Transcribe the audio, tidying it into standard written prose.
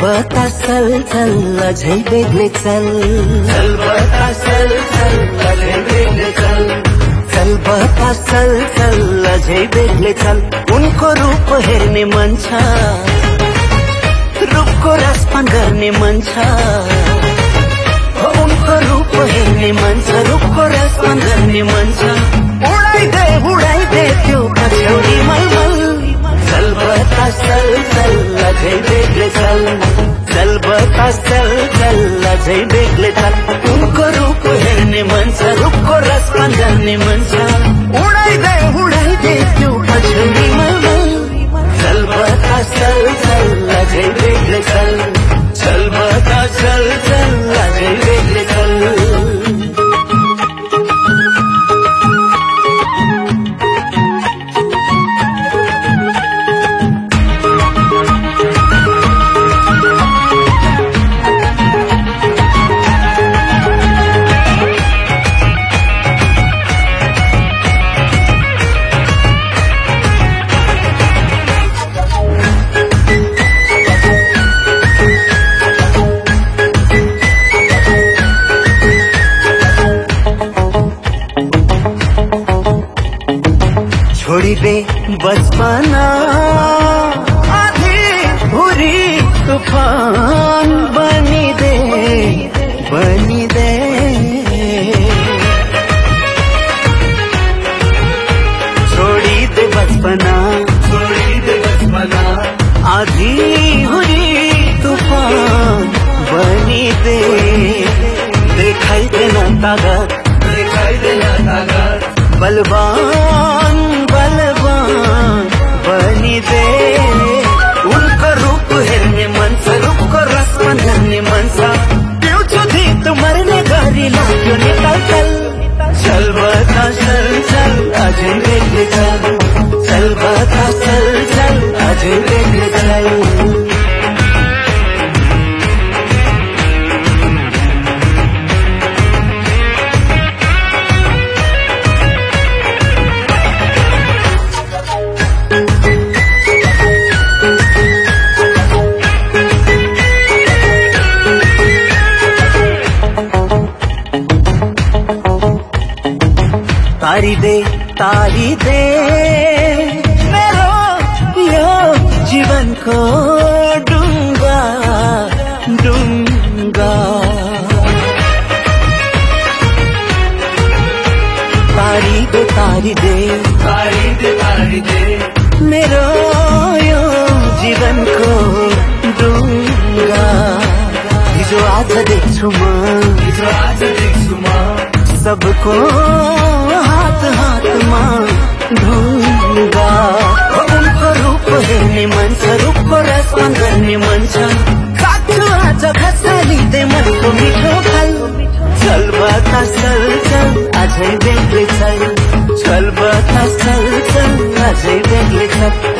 बतासल चल अझै बेग्लै चल चल बतासल चल अझै बेग्लै चल चल बतासल चल अझै बेग्लै चल उनको रूप हेर्ने मन छ रूपको रसपान गर्ने मन छ उनको रूप हेर्ने मन छ रूपको रसपान गर्ने मन छ उडाइदे त्यो पछ्यौरी मलमल चल बतासल चल अझै बेग्लै चल चल बतासल चल अझै बेग्लै चल उनको रूप हेर्ने मन छ रूपको रसपान गर्ने मन छ उडाइदे त्यो पछ्यौरी मलमल चल बतासल चल अझै बेग्लै चल चल बतासल चल अझै बेग्लै चल छोडिदे बचपना आधी भुरी तूफान बनिदे छोडिदे बचपना आधी भुरी तूफान बनिदे देखाइदेन तागत बलवान बनिदे उनको रूप हेर्ने मन छ रूपको रसपान गर्ने मन छ पिउँछु धित मर्ने गरी लाग्यो निकल चल बतासल चल अझै बेग्लै चल चल बतासल चल अझै बेग्लै चल तारिदे मेरो यो जीवनको डुङ्गा तारिदे मेरो यो जीवनको डुङ्गा हिजो आज देख्छु म सबको हातमा ढुङ्गा उनको रूप हेर्ने मन छ रूपको रसपान गर्ने मन छ खाछु आज खसालिँदै मनको मिठो फल चल बतासल चल अझै बेग्लै चल चल बतासल चल अझै बेग्लै चल